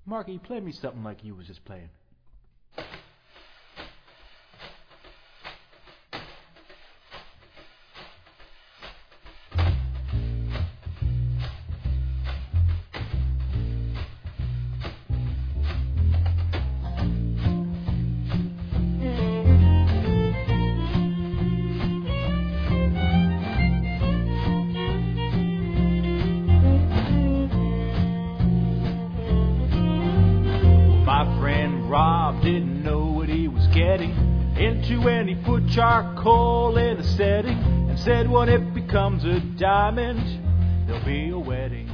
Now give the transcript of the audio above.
Marky, play me something like you was just playing. My friend Rob didn't know what he was getting into when he put charcoal in the setting and said when it becomes a diamond, there'll be a wedding.